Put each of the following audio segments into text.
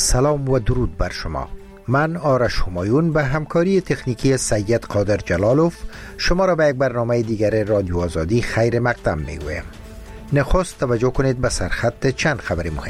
سلام و درود بر شما. من آرش همایون به همکاری تکنیکی سید قادر جلالوف شما را به یک برنامه دیگر رادیو آزادی خیر مقدم میگویم. نخست توجه کنید به سرخط چند خبر مهم.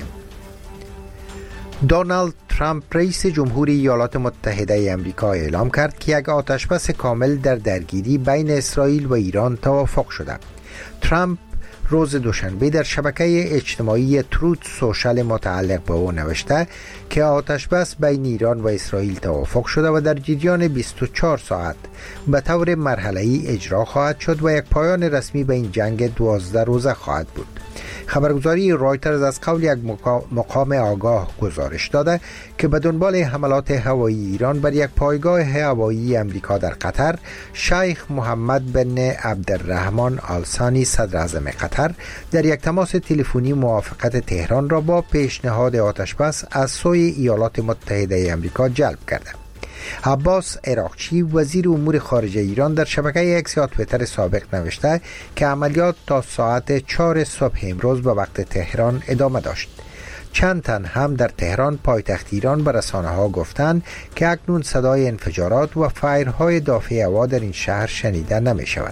دونالد ترامپ رئیس جمهوری ایالات متحده آمریکا اعلام کرد که یک آتشبس کامل در درگیری بین اسرائیل و ایران توافق شده. ترامپ روز دوشنبه در شبکه اجتماعی تروت سوشال متعلق به او نوشته که آتشبس بین ایران و اسرائیل توافق شده و در جریان 24 ساعت به طور مرحله‌ای اجرا خواهد شد و یک پایان رسمی به این جنگ 12 روزه خواهد بود. خبرگزاری رایترز از قول یک مقام آگاه گزارش داده که به دنبال حملات هوایی ایران بر یک پایگاه هوایی امریکا در قطر، شیخ محمد بن عبدالرحمن آل ثانی صدر اعظم قطر در یک تماس تلفنی موافقت تهران را با پیشنهاد آتشبس از سوی ایالات متحده آمریکا جلب کرده. عباس عراقچی وزیر امور خارجه ایران در شبکه اکس یا توییتر سابق نوشته که عملیات تا ساعت 4 صبح امروز به وقت تهران ادامه داشت. چند تن هم در تهران پایتخت ایران به رسانه ها گفتند که اکنون صدای انفجارات و فایرهای دافع هوا در این شهر شنیده نمی شود.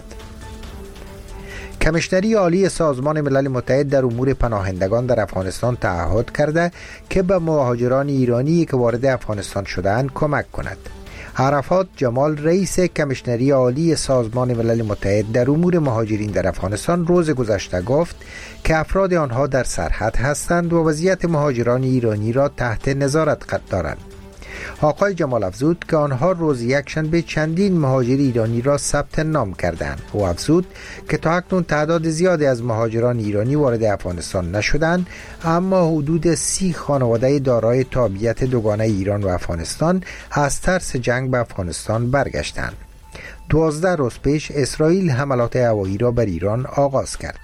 کمیشنری عالی سازمان ملل متحد در امور پناهندگان در افغانستان تعهد کرده که به مهاجران ایرانی که وارد افغانستان شده‌اند کمک کند. عرفات جمال رئیس کمیشنری عالی سازمان ملل متحد در امور مهاجرین در افغانستان روز گذشته گفت که افراد آنها در سرحد هستند و وضعیت مهاجران ایرانی را تحت نظارت قرار دارند. آقای جمال افزود که آنها روز یکشنبه چندین مهاجر ایرانی را ثبت نام کردند. او افزود که تا اکنون تعداد زیادی از مهاجران ایرانی وارد افغانستان نشدند، اما حدود 30 خانواده دارای تابعیت دوگانه ایران و افغانستان از ترس جنگ به افغانستان برگشتند. 12 روز پیش اسرائیل حملات هوایی را بر ایران آغاز کرد.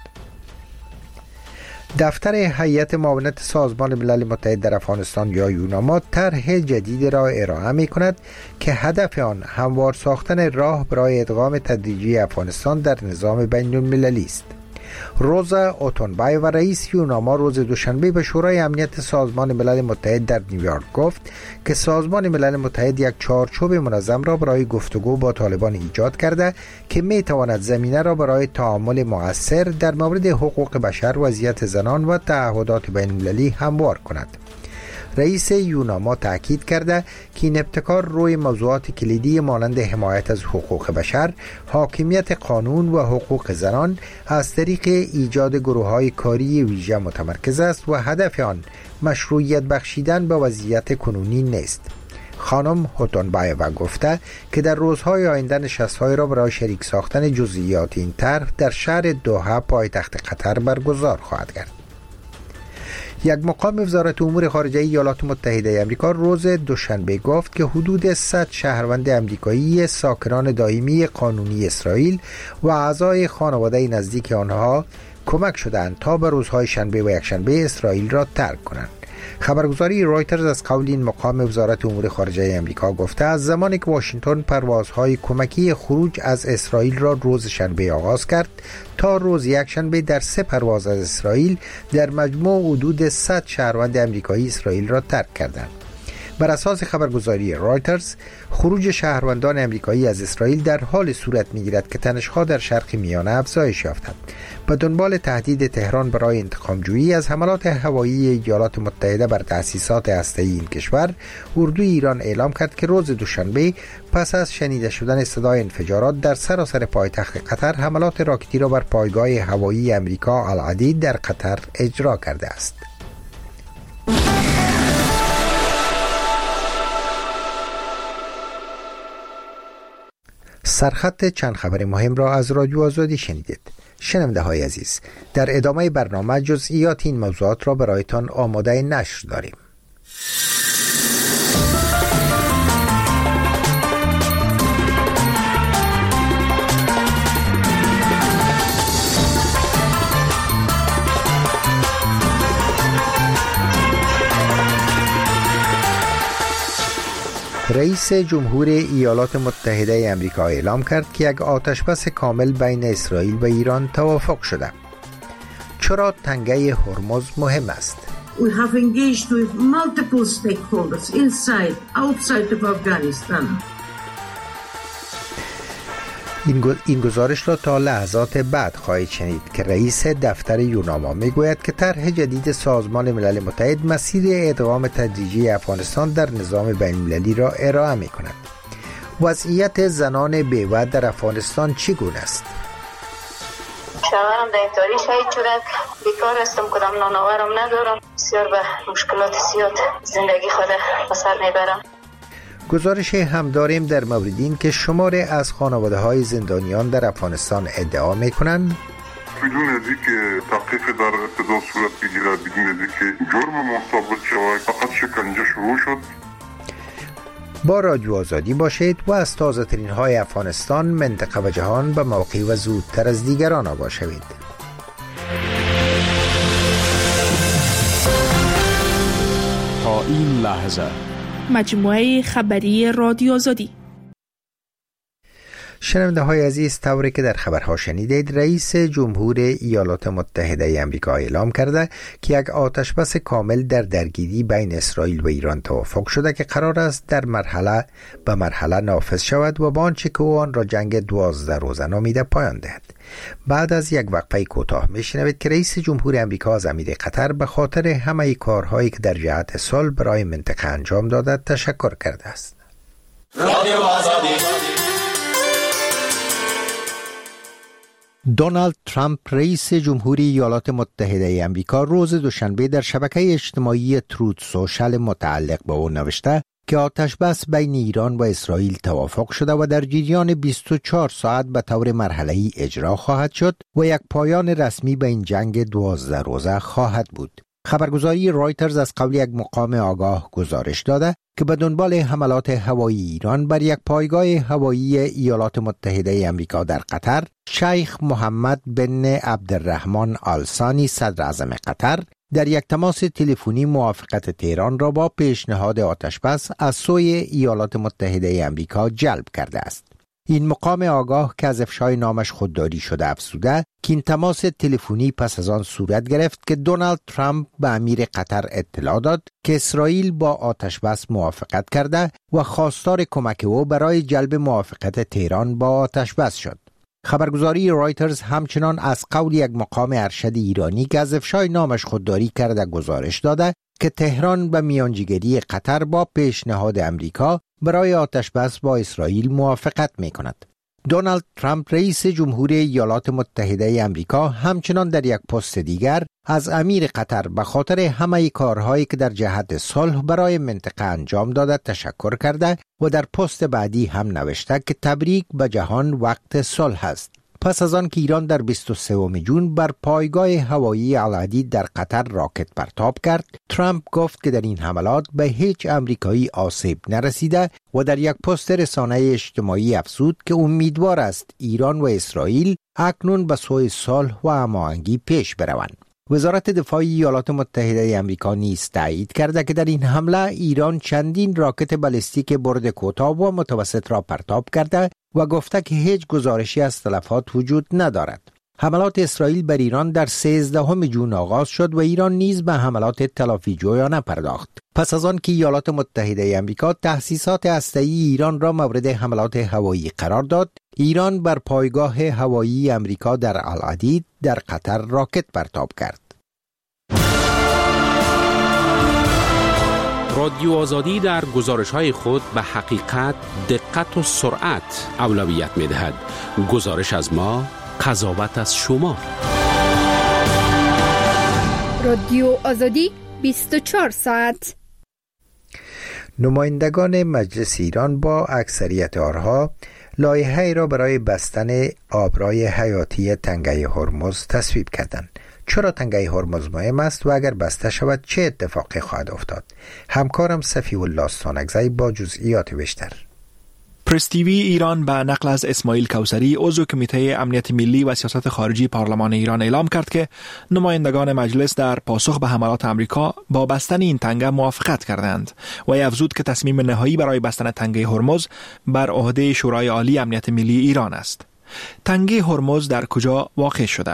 دفتر هیئت معاونت سازمان ملل متحد در افغانستان یا یوناما طرح جدید را ارائه می کند که هدف آن هموار ساختن راه برای ادغام تدریجی افغانستان در نظام بین المللی است. روزا اوتونبای و رئیس یوناما روز دوشنبه به شورای امنیت سازمان ملل متحد در نیویورک گفت که سازمان ملل متحد یک چارچوب منظم را برای گفتگو با طالبان ایجاد کرده که می تواند زمینه را برای تعامل مؤثر در مورد حقوق بشر، وضعیت زنان و تعهدات بین المللی هموار کند. رئیس یوناما تاکید کرده که این ابتکار روی موضوعات کلیدی مانند حمایت از حقوق بشر، حاکمیت قانون و حقوق زنان از طریق ایجاد گروه‌های کاری ویژه متمرکز است و هدف آن مشروعیت بخشیدن به وضعیت کنونی نیست. خانم هوتونبایوا گفته که در روزهای آینده نشست‌های را برای شریک ساختن جزئیات این طرح در شهر دوحه پایتخت قطر برگزار خواهد کرد. یک مقام وزارت امور خارجه ایالات متحده آمریکا روز دوشنبه گفت که حدود 100 شهروند آمریکایی ساکنان دائمی قانونی اسرائیل و اعضای خانواده نزدیک آنها کمک شدند تا به روزهای شنبه و یکشنبه اسرائیل را ترک کنند. خبرگزاری رایترز از قول این مقام وزارت امور خارجه آمریکا گفته از زمانی که واشنگتن پروازهای کمکی خروج از اسرائیل را روز شنبه آغاز کرد تا روز یکشنبه در 3 پرواز از اسرائیل در مجموع حدود 100 شهروند آمریکایی اسرائیل را ترک کردند. بر اساس خبرگزاری رایترز خروج شهروندان آمریکایی از اسرائیل در حال صورت می‌گیرد که تنش‌ها در شرق میانه افزایش یافتند. به دنبال تهدید تهران برای انتقام‌جویی از حملات هوایی ایالات متحده بر تأسیسات هسته‌ای این کشور، اردوی ایران اعلام کرد که روز دوشنبه پس از شنیده شدن صدای انفجارات در سراسر پایتخت قطر حملات راکتی را بر پایگاه هوایی امریکا العدید در قطر اجرا کرده است. سرخط چند خبر مهم را از رادیو آزادی شنیدید. شنونده های عزیز، در ادامه برنامه جزئیات این موضوعات را برایتان آماده نشر داریم. رئیس جمهوری ایالات متحده آمریکا اعلام کرد که یک آتشبس کامل بین اسرائیل و ایران توافق شده. چرا تنگه هرمز مهم است؟ We have engaged with multiple stakeholders inside, outside of Afghanistan. این گزارش را تا لحظات بعد خواهید شنید که رئیس دفتر یوناما میگوید که طرح جدید سازمان ملل متحد مسیر ادغام تدریجی افغانستان در نظام بین‌المللی را ارائه می‌کند. وضعیت زنان بیوه در افغانستان چگونه است؟ شوهرم در اینطوری شهید شده، بیکار هستم، کدام نانآورم ندارم، بسیار به مشکلات زیاد زندگی خود به سر میبرم. گزارش هم داریم در مورد این که شماری از خانواده‌های زندانیان در افغانستان ادعا می‌کنند بدون از اینکه تحقیق در ابتدا صورت بگیرد، بدون از اینکه جرم ثابت شود، فقط شکنجه شروع شد. با رادیو آزادی باشید و از تازه‌ترین های افغانستان، منطقه و جهان به موقع و زودتر از دیگران آگاه شوید. تا این لحظه مجموعه خبری رادیو آزادی. شنونده های عزیز، طوری که در خبرها شنیدید، رئیس جمهور ایالات متحده آمریکا اعلام کرده که یک آتشبس کامل در درگیری بین اسرائیل و ایران توافق شده که قرار است در مرحله به مرحله نافذ شود و با آنچه که او آن را جنگ 12 روزه نامیده پایان دهد. بعد از یک وقفه کوتاه میشنوید که رئیس جمهور آمریکا از امیر قطر به خاطر همه کارهایی که در جهت صلح برای منطقه انجام داده تشکر کرده است. رادیو آزادی. دونالد ترامپ رئیس جمهوری ایالات متحده آمریکا روز دوشنبه در شبکه اجتماعی تروت سوشال متعلق به او نوشته که آتشبس بین ایران و اسرائیل توافق شده و در جریان 24 ساعت به طور مرحله‌ای اجرا خواهد شد و یک پایان رسمی به این جنگ 12 روزه خواهد بود. خبرگزاری رایترز از قول یک مقام آگاه گزارش داده که به دنبال حملات هوایی ایران بر یک پایگاه هوایی ایالات متحده آمریکا در قطر، شیخ محمد بن عبدالرحمن آل ثانی صدر اعظم قطر در یک تماس تلفنی موافقت تهران را با پیشنهاد آتشبس از سوی ایالات متحده آمریکا جلب کرده است. این مقام آگاه که از افشای نامش خودداری شده افزوده که این تماس تلفنی پس از آن صورت گرفت که دونالد ترامپ به امیر قطر اطلاع داد که اسرائیل با آتشبس موافقت کرده و خواستار کمک او برای جلب موافقت تهران با آتشبس شد. خبرگزاری رایترز همچنان از قول یک مقام ارشد ایرانی که از افشای نامش خودداری کرده گزارش داده که تهران به میانجیگری قطر با پیشنهاد امریکا برای آتشبس با اسرائیل موافقت می کند. دونالد ترامپ رئیس جمهوری ایالات متحده آمریکا همچنان در یک پست دیگر از امیر قطر به خاطر همه کارهایی که در جهت صلح برای منطقه انجام داده تشکر کرده و در پست بعدی هم نوشته که تبریک به جهان وقت صلح است. پس از آن که ایران در 23 جون بر پایگاه هوایی العدید در قطر راکت پرتاب کرد، ترامپ گفت که در این حملات به هیچ امریکایی آسیب نرسیده و در یک پست رسانه اجتماعی افزود که امیدوار است ایران و اسرائیل اکنون به سوی صلح و هماهنگی پیش بروند. وزارت دفاع ایالات متحده آمریکا نیز تایید کرده که در این حمله ایران چندین راکت بالستیک برد کوتاه و متوسط را پرتاب کرده و گفته که هیچ گزارشی از تلفات وجود ندارد. حملات اسرائیل بر ایران در 13 جون آغاز شد و ایران نیز به حملات تلافی جویانه پرداخت. پس از آن که ایالات متحده آمریکا تأسیسات هسته‌ای ایران را مورد حملات هوایی قرار داد، ایران بر پایگاه هوایی آمریکا در العدید در قطر راکت پرتاب کرد. رادیو آزادی در گزارش‌های خود به حقیقت، دقت و سرعت اولویت می‌دهد. گزارش از ما، قضاوت از شما. رادیو آزادی 24 ساعت. نمایندگان مجلس ایران با اکثریت آرها لایحه‌ای را برای بستن آبراه حیاتی تنگه هرمز تصویب کردند. چرا تنگه هرمز مهم است و اگر بسته شود چه اتفاقی خواهد افتاد؟ همکارم صفی الله استانکزی با جزئیات بیشتر. پرس تیوی ایران به نقل از اسماعیل کوثری عضو کمیته امنیت ملی و سیاست خارجی پارلمان ایران اعلام کرد که نمایندگان مجلس در پاسخ به حملات آمریکا با بستن این تنگه موافقت کردند و افزود که تصمیم نهایی برای بستن تنگه هرمز بر عهده شورای عالی امنیت ملی ایران است. تنگه هرمز در کجا واقع شده است؟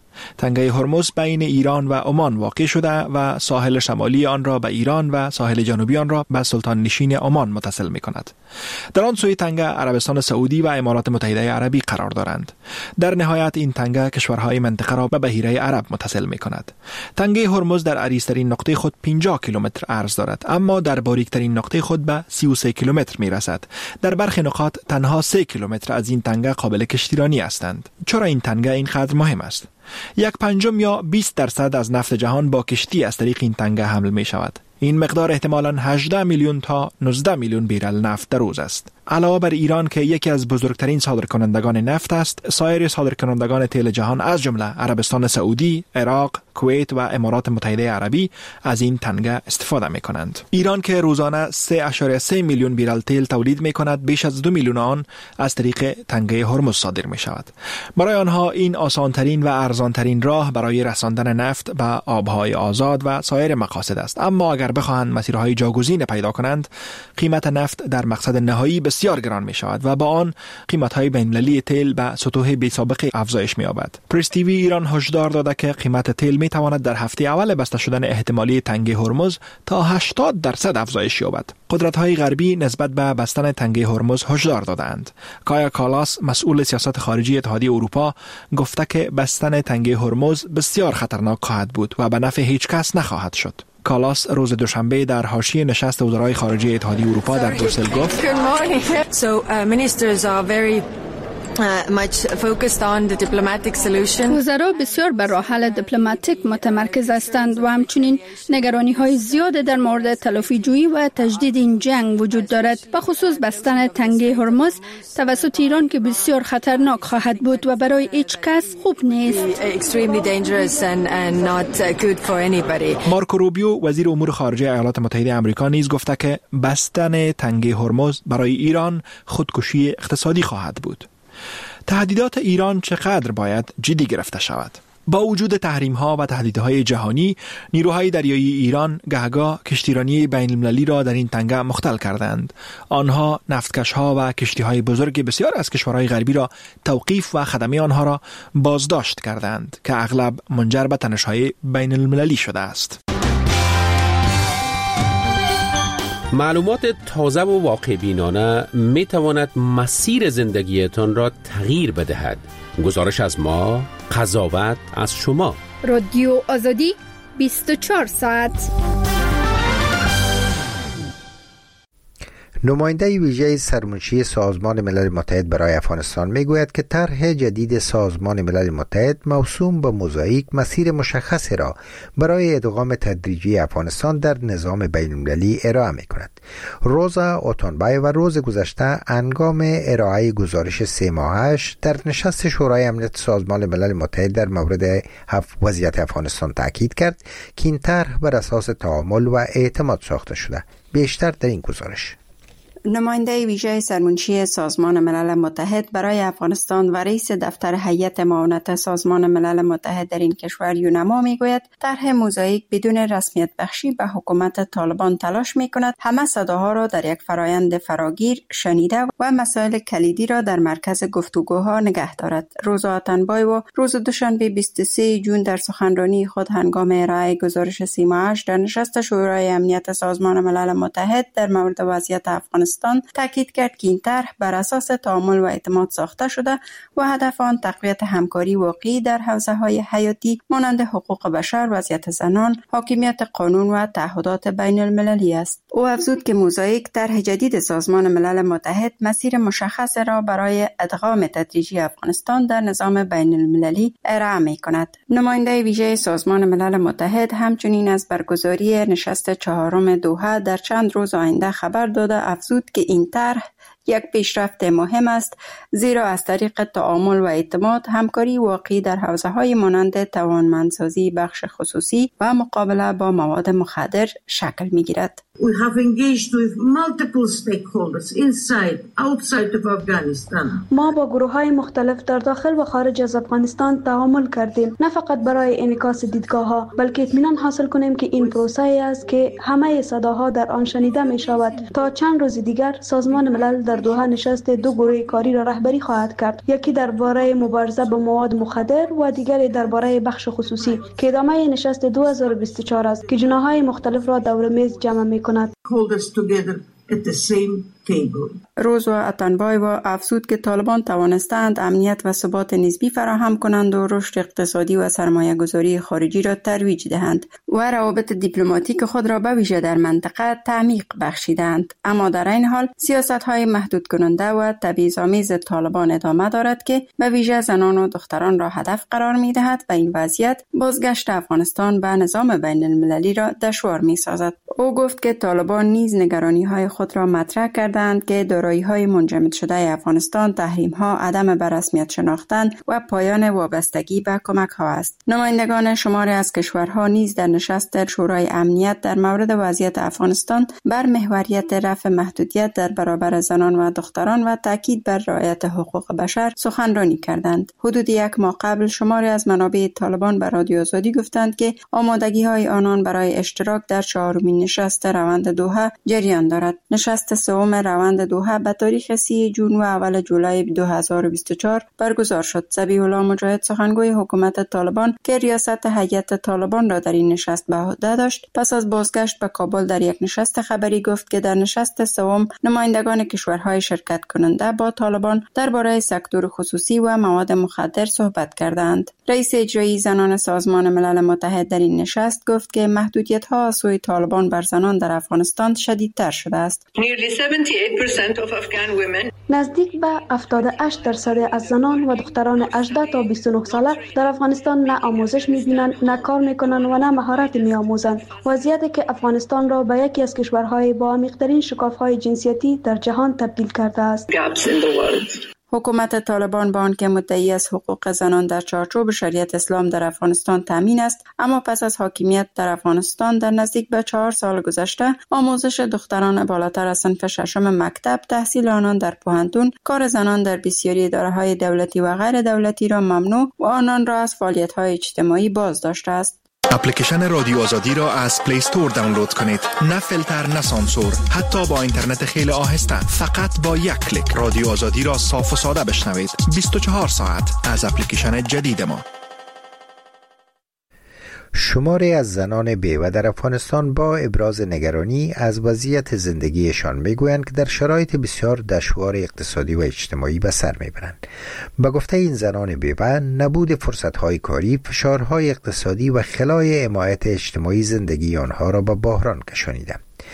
تنگه هرمز بین ایران و عمان واقع شده و ساحل شمالی آن را به ایران و ساحل جنوبی آن را به سلطان نشین عمان متصل می کند. در آن سوی تنگه عربستان سعودی و امارات متحده عربی قرار دارند. در نهایت این تنگه کشورهای منطقه را به بحیره عرب متصل می کند. تنگه هرمز در عریض‌ترین نقطه خود 50 کیلومتر عرض دارد، اما در باریکترین نقطه خود به 33 کیلومتر می رسد. در برخی نقاط تنها 3 کیلومتر از این تنگه قابل کشتیرانی هستند. چرا این تنگه اینقدر مهم است؟ 1/5 یا 20% از نفت جهان با کشتی از طریق این تنگه حمل می شود. این مقدار احتمالاً 18 میلیون تا 19 میلیون بیرل نفت در روز است. علاوه بر ایران که یکی از بزرگترین صادرکنندگان نفت است، سایر صادرکنندگان تیل جهان از جمله عربستان سعودی، عراق، کویت و امارات متحده عربی از این تنگه استفاده می کنند. ایران که روزانه 3.3 میلیون بیرل تیل تولید می کند، بیش از 2 میلیون آن از طریق تنگه هرمز صادر می شود. برای آنها این آسانترین و ارزانترین راه برای رساندن نفت به آبهای آزاد و سایر مقاصد است. اما اگر بخواهند مسیرهای جاگزین پیدا کنند، قیمت نفت در مقصد نهایی بسیار گران می شود و با آن قیمت‌های بین‌المللی تیل به سطوح بی‌سابقه افزایش می یابد. پرس تیوی ایران هشدار داده که قیمت تیل می تواند در هفته اول بسته شدن احتمالی تنگه هرمز تا 80% افزایش یابد. قدرت‌های غربی نسبت به بستن تنگه هرمز هشدار دادند. کایا کالاس مسئول سیاست خارجی اتحادیه اروپا گفته که بستن تنگه هرمز بسیار خطرناک خواهد بود و به نفع هیچ کس نخواهد شد. کالاس روز دوشنبه در حاشیه نشست وزرای خارجه اتحادیه اروپا در بروسل گفت وزرا بسیار بر راه حل دیپلماتیک متمرکز هستند و همچنین نگرانی‌های زیاد در مورد تلافی جویی و تجدید این جنگ وجود دارد، به خصوص بستن تنگه هرمز توسط ایران که بسیار خطرناک خواهد بود و برای هیچ کس خوب نیست. مارکو روبیو وزیر امور خارجه ایالات متحده آمریکا نیز گفته که بستن تنگه هرمز برای ایران خودکشی اقتصادی خواهد بود. تهدیدات ایران چقدر باید جدی گرفته شود؟ با وجود تحریم‌ها و تهدیدهای جهانی، نیروهای دریایی ایران گهگاه کشتیرانی بین‌المللی را در این تنگه مختل کردند. آنها نفتکش‌ها و کشتی‌های بزرگ بسیار از کشورهای غربی را توقیف و خدمه آنها را بازداشت کردند که اغلب منجر به تنش‌های بین‌المللی شده است. معلومات تازه و واقع بینانه می تواند مسیر زندگیتان را تغییر بدهد. گزارش از ما، قضاوت از شما. رادیو آزادی 24 ساعت. نماینده ویژه سرمنشی سازمان ملل متحد برای افغانستان میگوید که طرح جدید سازمان ملل متحد موسوم به موزاییک مسیر مشخصی را برای ادغام تدریجی افغانستان در نظام بین‌المللی ارائه می‌کند. روزا اوتونبای و روز گذشته هنگام ارائه گزارش 3 ماهش در نشست شورای امنیت سازمان ملل متحد در مورد وضعیت افغانستان تاکید کرد که این طرح بر اساس تعامل و اعتماد ساخته شده. بیشتر در این گزارش. نماینده ویژه سرمنشی سازمان ملل متحد برای افغانستان و رئیس دفتر هیئت معاونت سازمان ملل متحد در این کشور یونما میگوید طرح موزاییک بدون رسمیت بخشی به حکومت طالبان تلاش میکند همه صداها را در یک فرایند فراگیر شنیده و مسائل کلیدی را در مرکز گفتگوها نگه دارد. روزا اوتونبای و روز دوشنبه 23 جون در سخنرانی خود هنگام ارائه گزارش 3 ماهش در نشست شورای امنیت سازمان ملل متحد در مورد وضعیت افغانستان تاکید کرد که این طرح بر اساس تعامل و اعتماد ساخته شده و هدف آن تقویت همکاری واقعی در حوزه‌های حیاتی مانند حقوق بشر، وضعیت زنان، حاکمیت قانون و تعهدات بین المللی است. او افزود که موزاییک طرح جدید سازمان ملل متحد مسیر مشخص را برای ادغام تدریجی افغانستان در نظام بین المللی ارائه می‌کند. نماینده ویژه سازمان ملل متحد همچنین از برگزاری نشست 4 دوحه در چند روز آینده خبر داده افزود که این طرح یک پیشرفت مهم است، زیرا از طریق تعامل و اعتماد همکاری واقعی در حوزه‌های مانند توانمندسازی بخش خصوصی و مقابله با مواد مخدر شکل می‌گیرد. We have engaged with multiple stakeholders inside, outside of Afghanistan. ما با گروه‌های مختلف در داخل و خارج از افغانستان تعامل کردیم، نه فقط برای انعکاس دیدگاه‌ها، بلکه اطمینان حاصل کنیم که این پروسه‌ای است که همه صداها در آن شنیده می‌شود. تا چند روز دیگر سازمان ملل در دوحه نشست دو گروه کاری را رهبری خواهد کرد، یکی درباره مبارزه با مواد مخدر و دیگری درباره بخش خصوصی که ادامه نشست 2024 است که جناح‌های مختلف را دور میز جمع می‌کند. روزوا اتنبایوا افزود که طالبان توانستند امنیت و ثبات نسبی فراهم کنند و رشد اقتصادی و سرمایه گذاری خارجی را ترویج دهند و روابط دیپلماتیک خود را به ویژه در منطقه تعمیق بخشیدند. اما در این حال سیاست‌های محدود کننده و تبعیض‌آمیز طالبان ادامه دارد که به ویژه زنان و دختران را هدف قرار می‌دهد و این وضعیت بازگشت افغانستان به نظام بین المللی را دشوار می‌سازد. او گفت که طالبان نیز نگرانی‌های خود را مطرح کردند که دارایی‌های منجمد شده افغانستان، تحریم‌ها، عدم به رسمیت شناختن و پایان وابستگی به کمک‌ها است. نمایندگان شماری از کشورها نیز در نشست شورای امنیت در مورد وضعیت افغانستان بر محوریت رفع محدودیت در برابر زنان و دختران و تاکید بر رعایت حقوق بشر سخنرانی کردند. حدود یک ماه قبل شماری از منابع طالبان به رادیو آزادی گفتند که آمادگی‌های آنان برای اشتراک در 4مین نشست روند دوحه جریان دارد. نشست سوم روند دوحه به تاریخ 30 جون و اول جولای 2024 برگزار شد. ذبیح الله مجاهد سخنگوی حکومت طالبان که ریاست هیئت طالبان را در این نشست به عهده داشت، پس از بازگشت به کابل در یک نشست خبری گفت که در نشست سوم نمایندگان کشورهای شرکت کننده با طالبان درباره سکتور خصوصی و مواد مخدر صحبت کردند. رئیس اجرایی زنان سازمان ملل متحد در این نشست گفت که محدودیت‌ها از سوی طالبان بر زنان در افغانستان شدیدتر شده است. نزدیک به 78% از زنان و دختران 18 تا 29 ساله در افغانستان نه آموزش می‌بینند، نه کار می‌کنند و نه مهارت می‌آموزند. وضعیتی که افغانستان را به یکی از کشورهای با عمیق‌ترین شکاف‌های جنسیتی در جهان تبدیل کرده است. حکومت طالبان با آنکه مدعی از حقوق زنان در چارچوب شریعت اسلام در افغانستان تامین است، اما پس از حاکمیت در افغانستان در نزدیک به 4 سال گذشته آموزش دختران بالاتر از صنف ششم مکتب، تحصیل آنان در پوهنتون، کار زنان در بسیاری اداره‌های دولتی و غیر دولتی را ممنوع و آنان را از فعالیت‌های اجتماعی باز داشته است. اپلیکیشن رادیو آزادی را از پلی استور دانلود کنید. نه فیلتر، نه سانسور، حتی با اینترنت خیلی آهسته. فقط با یک کلیک رادیو آزادی را صاف و ساده بشنوید. 24 ساعت از اپلیکیشن جدید ما. شماری از زنان بیوه در افغانستان با ابراز نگرانی از وضعیت زندگیشان میگویند که در شرایط بسیار دشوار اقتصادی و اجتماعی به سر میبرند. به گفته این زنان بیوه، نبود فرصت‌های کاری، فشارهای اقتصادی و خلای حمایت اجتماعی زندگی آنها را به بحران کشانیده.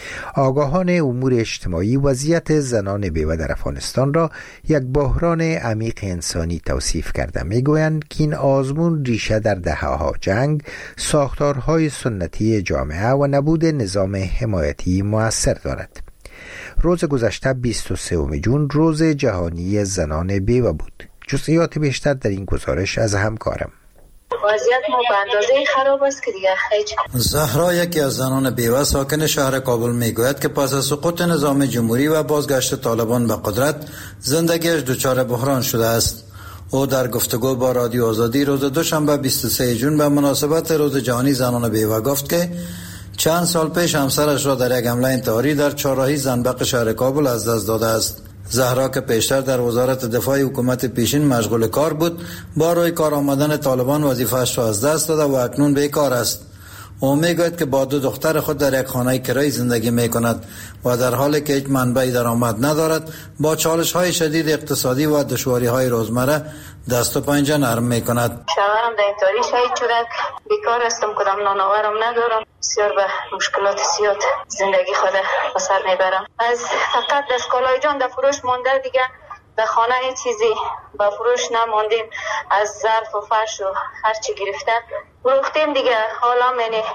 آگاهان امور اجتماعی وضعیت زنان بیوه در افغانستان را یک بحران عمیق انسانی توصیف کرده. میگویند که این آزمون ریشه در دهه‌ها جنگ، ساختارهای سنتی جامعه و نبود نظام حمایتی مؤثر دارد. روز گذشته 23 جون روز جهانی زنان بیوه بود. جزئیات بیشتر در این گزارش از همکارم. وضعیت ما به اندازه خراب است که دیگه هیچ. زهرا یکی از زنان بیوه ساکن شهر کابل میگوید که پس از سقوط نظام جمهوری و بازگشت طالبان به قدرت زندگیش دچار بحران شده است. او در گفتگو با رادیو آزادی روز دوشنبه 23 جون به مناسبت روز جهانی زنان بیوه گفت که چند سال پیش همسرش را در یک حمله انتحاری در چهارراهی زنبق شهر کابل از دست داده است. زهرا که پیشتر در وزارت دفاع حکومت پیشین مشغول کار بود، با روی کار آمدن طالبان وظیفه‌اش را از دست داده و اکنون بیکار است. او میگوید که با 2 دختر خود در یک خانه کرایی زندگی میکند و در حالی که هیچ منبع درآمد ندارد، با چالش‌های شدید اقتصادی و دشواری‌های روزمره دست و پنجه نرم میکند. شوهرم در انتحاری شهید شده، بیکار هستم، کدام نانآورم ندارم، بسیار به مشکلات زیاد زندگی خود به سر میبرم. از فقط دستگاه‌های جان در فروش مانده، دیگه در خانه هیچ چیزی به فروش نماندیم. از ظرف و فرش و هر چی گرفتن فروختیم دیگه. حالا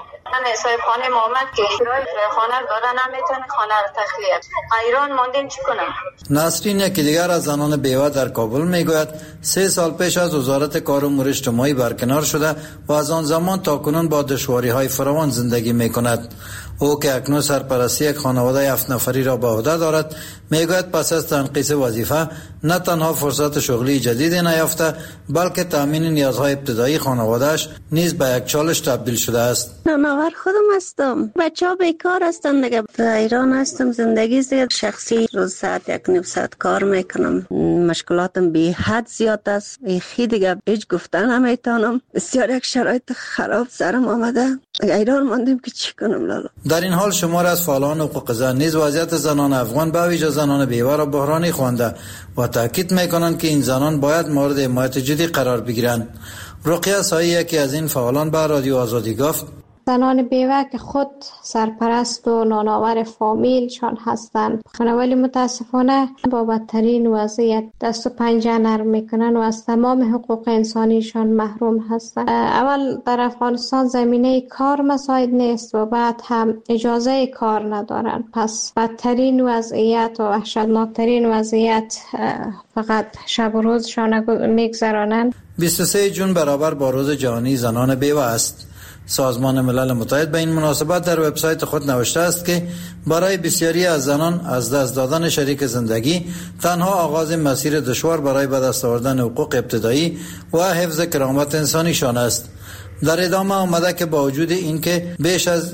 من صاحب خانه محمد که کرایه خانه داده نمیتونه خانه رو تخلیه. حیران ماندیم چی کنم. نسرین یکی دیگر از زنان بیوه در کابل میگوید 3 سال پیش از وزارت کار و امور اجتماعی برکنار شده و از آن زمان تا کنون با دشواری‌های فراوان زندگی میکند. او که اکنون سرپرستی یک خانواده 7 نفری را به عهده دارد، میگوید پس از تنقیص وظیفه نه تنها فرصت شغلی جدیدی نیافته، بلکه تامین نیازهای ابتدایی خانواده‌اش نیز به یک چالش تبدیل شده است. نانآور خودم هستم، بچه‌ها بیکار هستن دیگه. در ایران هستم، زندگی زیاد شخصی، روز ساعت 1.5 ساعت کار میکنم، مشکلاتم بی حد زیاد است، خیلی دیگه هیچ گفتن نمیتونم. بسیار یک شرایط خراب سرم آمده، ایران ماندیم که چی کنم لالا. در این حال شمار از فعالان حقوق زن نیز وضعیت زنان افغان به ویژه زنان بیوه را بحرانی خوانده و تاکید میکنند که این زنان باید مورد حمایت جدی قرار بگیرند. رقیه سایی یکی از این فعالان به رادیو آزادی گفت: زنان بیوه که خود سرپرست و نانآور فامیلشان هستند، ولی متاسفانه با بدترین وضعیت دست و پنجه نرم میکنن و از تمام حقوق انسانیشان محروم هستند. اول در افغانستان زمینه کار مساعد نیست و بعد هم اجازه کار ندارن، پس بدترین وضعیت و وحشتناکترین وضعیت فقط شب و روزشان میگذرانند. 23 جون برابر با روز جهانی زنان بیوه است. سازمان ملل متحد به این مناسبت در وبسایت خود نوشته است که برای بسیاری از زنان از دست دادن شریک زندگی تنها آغاز مسیر دشوار برای به دست آوردن حقوق ابتدایی و حفظ کرامت انسانیشان است. در ادامه آمده که با وجود اینکه بیش از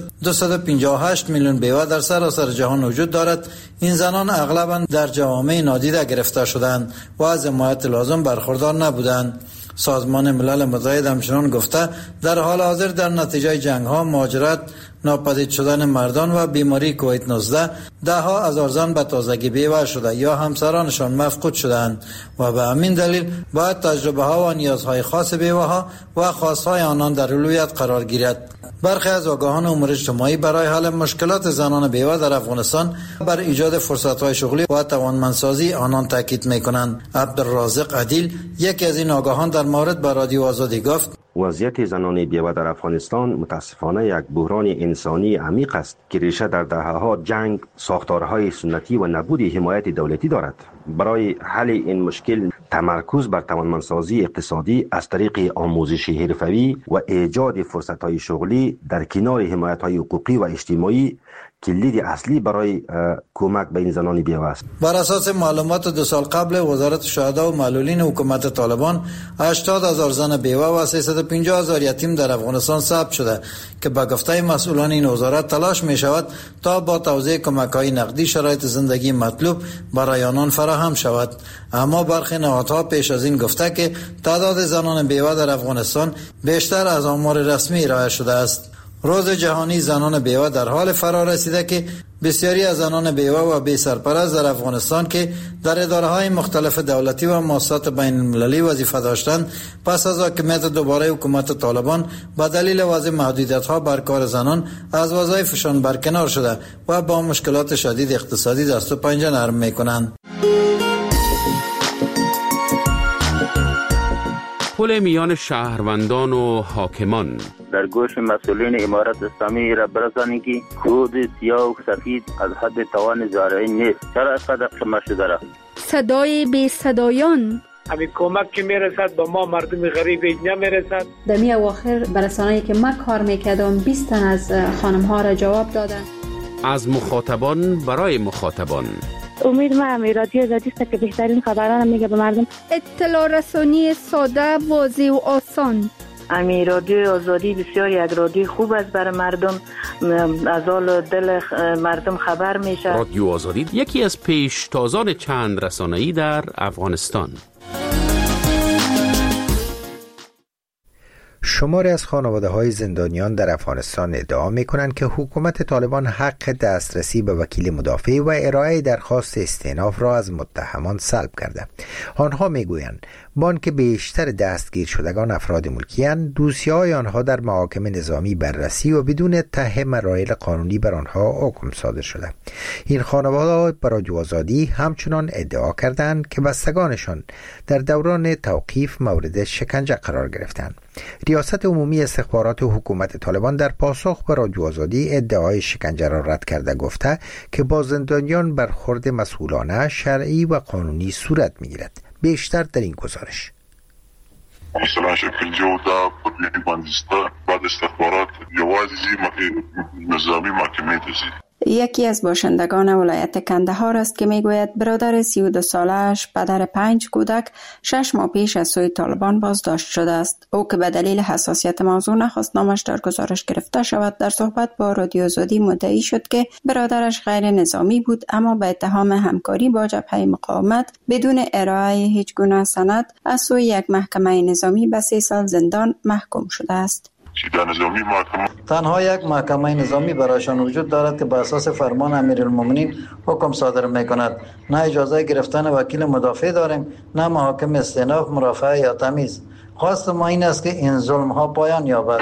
258 میلیون بیوه در سراسر جهان وجود دارد، این زنان اغلباً در جوامع نادیده گرفته شدند و از حمایت لازم برخوردار نبودند. سازمان ملل متحد همچنان گفته در حال حاضر در نتیجه جنگ‌ها، مهاجرت، ناپدید شدن مردان و بیماری کووید 19 ده‌ها هزار زن به تازگی بیوه شده یا همسرانشان مفقود شدند و به همین دلیل باید تجربه ها و نیازهای خاص بیوه ها و خواستهای آنان در اولویت قرار گیرد. برخی از آگاهان امور اجتماعی برای حل مشکلات زنان بیوه در افغانستان بر ایجاد فرصت‌های شغلی و توانمندسازی آنان تاکید می‌کنند. عبدالرازق عدیل یکی از این آگاهان در مورد به رادیو آزادی گفت: وضعیت زنان بیوه در افغانستان متاسفانه یک بحران انسانی عمیق است که ریشه در دهه‌ها جنگ، ساختارهای سنتی و نبود حمایت دولتی دارد. برای حل این مشکل تمرکز بر توانمندسازی اقتصادی از طریق آموزش حرفه‌ای و ایجاد فرصت‌های شغلی در کنار حمایت‌های حقوقی و اجتماعی کلید اصلی برای کمک به این زنان بیوه است. بر اساس معلومات 2 سال قبل وزارت شهدا و معلولین حکومت طالبان 80,000 زن بیوه و 350,000 یتیم در افغانستان ثبت شده که به گفته مسئولان این وزارت تلاش می شود تا با توزیع کمک‌های نقدی شرایط زندگی مطلوب برای آنان فراهم شود. اما برخی نهادها پیش از این گفته که تعداد زنان بیوه در افغانستان بیشتر از آمار رسمی ارائه شده است. روز جهانی زنان بیوه در حال فرا رسیده که بسیاری از زنان بیوه و بی سرپرست در افغانستان که در اداره‌های مختلف دولتی و مؤسسات بین‌المللی وظیفه داشتند، پس از حاکمیت دوباره حکومت طالبان به دلیل وضع محدودیت‌ها بر کار زنان از وظایفشان برکنار شده و با مشکلات شدید اقتصادی دست و پنجه نرم می‌کنند. پل میان شهروندان و حاکمان در گوش مسئولین امارت اسلامی را برسانید که خود سیاه و سفید از حد توان زارعی نیست. چرا اینقدر قمه شده را؟ صدای بی صدایان، همین کمک که میرسد به ما مردم غریب نمیرسد. دمی اواخر برسانه‌ای که من کار میکردم 20 تن از خانم ها را جواب دادن. از مخاطبان برای مخاطبان. امید ما رادیو آزادی است که بهترین خبران میگه به مردم. اطلاع رسانی ساده، واضح و آسان. رادیو آزادی بسیار یک رادیو خوب است برای مردم، از حال دل مردم خبر میشه. رادیو آزادی یکی از پیشتازان چند رسانه‌ای در افغانستان. شماری از خانواده‌های زندانیان در افغانستان ادعا می‌کنند که حکومت طالبان حق دسترسی به وکیل مدافع و ارائه درخواست استئناف را از متهمان سلب کرده. آنها می‌گویند بانک بیشتر دستگیر شدگان افراد ملکی‌اند، دوسیه‌های آنها در محاکم نظامی بررسی و بدون ته مراحل قانونی بر آنها حکم صادر شده. این خانواده‌ها به رادیو آزادی همچنان ادعا کردند که بستگانشان در دوران توقیف مورد شکنجه قرار گرفتند. ریاست عمومی استخبارات حکومت طالبان در پاسخ به رادیو آزادی ادعای شکنجه را رد کرده گفته که با زندانیان برخورد مسئولانه، شرعی و قانونی صورت می‌گیرد. بیشتر در این گزارش. مثلا شکنجه و دا پرنی باندسته بعد استخبارات یوازی نظامی محکمه تزید. یکی از باشندگان ولایت کندهار است که میگوید برادر 32 ساله‌اش پدر 5 کودک 6 ماه پیش از سوی طالبان بازداشت شده است. او که به دلیل حساسیت موضوع نخواست نامش در گزارش گرفته شود، در صحبت با رادیو آزادی مدعی شد که برادرش غیر نظامی بود اما به اتهام همکاری با جبهه مقاومت بدون ارائه هیچ گونه سند از سوی یک محکمه نظامی به 3 سال زندان محکوم شده است. تنها یک محکمه نظامی برایشان وجود دارد که بر اساس فرمان امیرالمومنین حکم صادر می‌کند. نه اجازه گرفتن وکیل مدافع داریم، نه محاکم استئناف، مرافعه یا تمیز. خواست ما این است که این ظلم‌ها پایان یابد.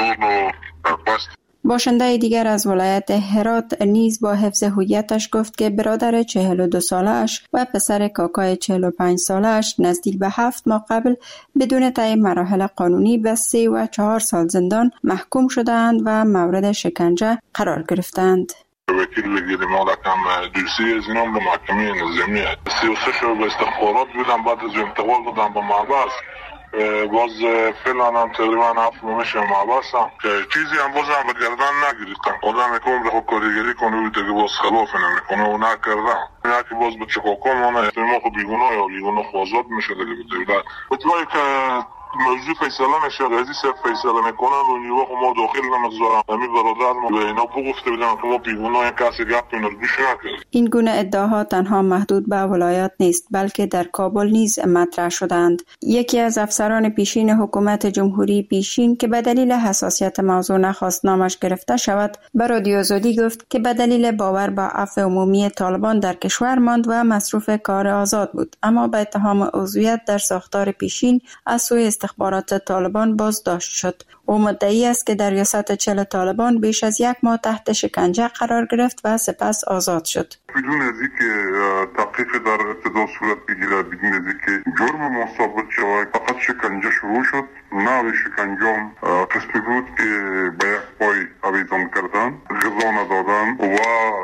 باشنده دیگر از ولایت هرات نیز با حفظ هویتش گفت که برادر 42 ساله‌اش و پسر کاکای 45 ساله‌اش نزدیک به 7 ماه قبل بدون طی مراحل قانونی به 3 و 4 سال زندان محکوم شدند و مورد شکنجه قرار گرفتند. وکیل بگیریم مالکم دوسی از اینام به محکمه نظامی 33 شو به استخبارات بودم، بعد از انتقال بودم به محبس. باز فعلا هم تقریبا 7 ماه میشه محبسم که چیزی هم باز هم به گردن نگیریدم. آدم میکنم به خود کاریگری کنه و دیگه باز خلاف نمیکنه و نکردم. یکی باز به چکاکم مانه احتمال خود بیگناه یا بیگناه خوازاد میشه دیگه بده. بطوری که موضوع فیصله میشه قاضی صرف فیصله میکنن و نیروها خود ما داخل نمگذارم. همین برادر ما به اینا بگفته بدن که ما بیگناه کسی گفت اینو گوش نکرد. این گونه ادعاها تنها محدود به ولایات نیست بلکه در کابل نیز مطرح شدند. یکی از افسران پیشین حکومت جمهوری پیشین که به دلیل حساسیت موضوع نخواست نامش گرفته شود به رادیو آزادی گفت که به دلیل باور به عفو عمومی طالبان در کشور ماند و مصروف کار آزاد بود، اما به اتهام عضویت در ساختار پیشین از سوی استخبارات طالبان بازداشت شد. او مدعی است که در ریاست چل طالبان بیش از 1 ماه تحت شکنجه قرار گرفت و سپس آزاد شد. بدون از اینکه تحقیق در ابتدا صورت بگیرد، بدون از اینکه جرم ما ثابت شود، فقط شکنجه شروع شد. نوع شکنجه قسمی بود که به یک پای آویزان کردن، غذا ندادن و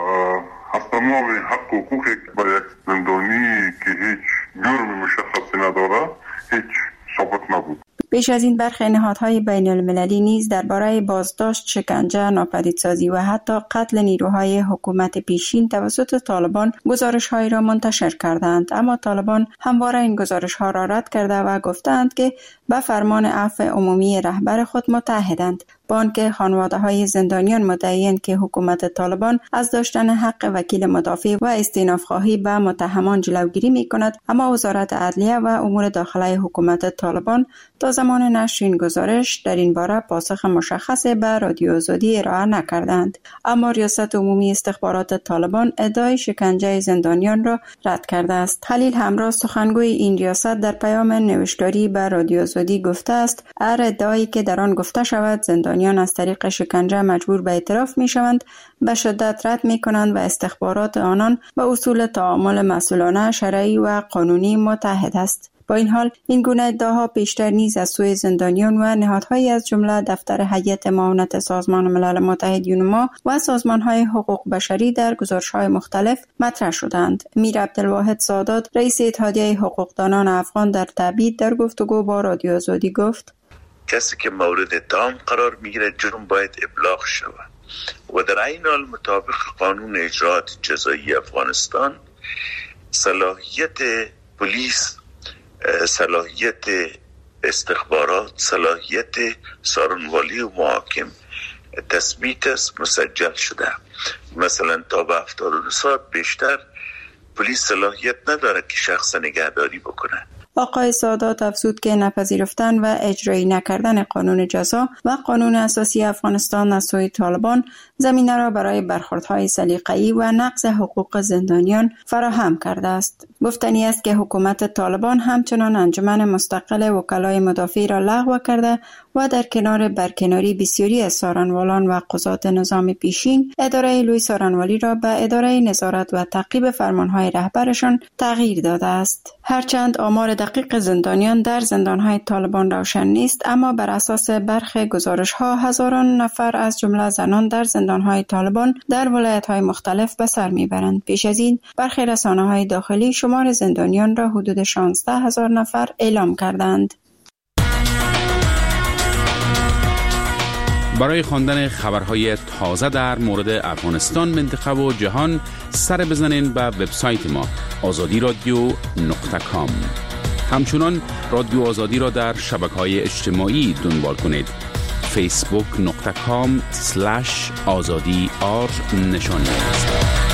از تمام حق و حقوقی به یک زندانی که هیچ جرم مشخصی نداره هیچ ثابت نبود. بیش از این برخی نهادهای بین المللی نیز درباره بازداشت، شکنجه، ناپدیدسازی و حتی قتل نیروهای حکومت پیشین توسط طالبان گزارش‌هایی را منتشر کردند، اما طالبان همواره این گزارش‌ها را رد کرده و گفتند که به فرمان عفو عمومی رهبر خود متحدند. با آنکه خانواده‌های زندانیان مدعی‌اند که حکومت طالبان از داشتن حق وکیل مدافع و استئناف خواهی به متهمان جلوگیری می‌کند، اما وزارت عدلیه و امور داخلی حکومت طالبان تا زمان نشر این گزارش در این باره پاسخ مشخص به رادیو آزادی ارائه نکردند. اما ریاست عمومی استخبارات طالبان ادعای شکنجه زندانیان را رد کرده است. خلیل همراه سخنگوی این ریاست در پیام نوشتاری به رادیو آزادی گفته است هر ادعایی که در آن گفته شود زندانیان از طریق شکنجه مجبور به اعتراف می‌شوند به شدت رد می‌کنند و استخبارات آنان به اصول تعامل مسئولانه شرعی و قانونی متحد است. با این حال این گونه ادعاها پیشتر نیز از سوی زندانیان و نهادهایی از جمله دفتر هیئت معاونت سازمان ملل متحد یونما و سازمان‌های حقوق بشری در گزارش‌های مختلف مطرح شدند. میر عبدالواحد سادات رئیس اتحادیه حقوقدانان افغان در تبعید در گفتگو با رادیو آزادی گفت: کسی که مورد اتهام قرار میگیره جرم باید ابلاغ شود و در این حال مطابق قانون اجرات جزایی افغانستان صلاحیت پلیس، صلاحیت استخبارات، صلاحیت سارنوالی و محاکم تثبیت است، مسجل شده. مثلا تا به 72 ساعت بیشتر پلیس صلاحیت نداره که شخص نگهداری بکنه. آقای سادات افزود که نپذیرفتن و اجرایی نکردن قانون جزا و قانون اساسی افغانستان از سوی طالبان زمینه را برای برخوردهای سلیقه‌ای و نقض حقوق زندانیان فراهم کرده است. گفتنی است که حکومت طالبان همچنان انجمن مستقل وکلای مدافع را لغو کرده و در کنار برکناری بسیاری از سارنوالان و قضات نظام پیشین، اداره لوی سارنوالی را به اداره نظارت و تعقیب فرمانهای رهبرشان تغییر داده است. هرچند آمار دقیق زندانیان در زندانهای طالبان روشن نیست، اما بر اساس برخی گزارش‌ها هزاران نفر از جمله زنان در زندانهای طالبان در ولایت‌های مختلف به سر می‌برند. پیش از این برخی رسانه‌های داخلی شمار زندانیان را حدود 16,000 نفر اعلام کردند. برای خواندن خبرهای تازه در مورد افغانستان، منطقه و جهان سر بزنین به وبسایت ما azadi.radio.com. همچنان رادیو آزادی را در شبکه‌های اجتماعی دنبال کنید. facebook.com/azadi نشانی است.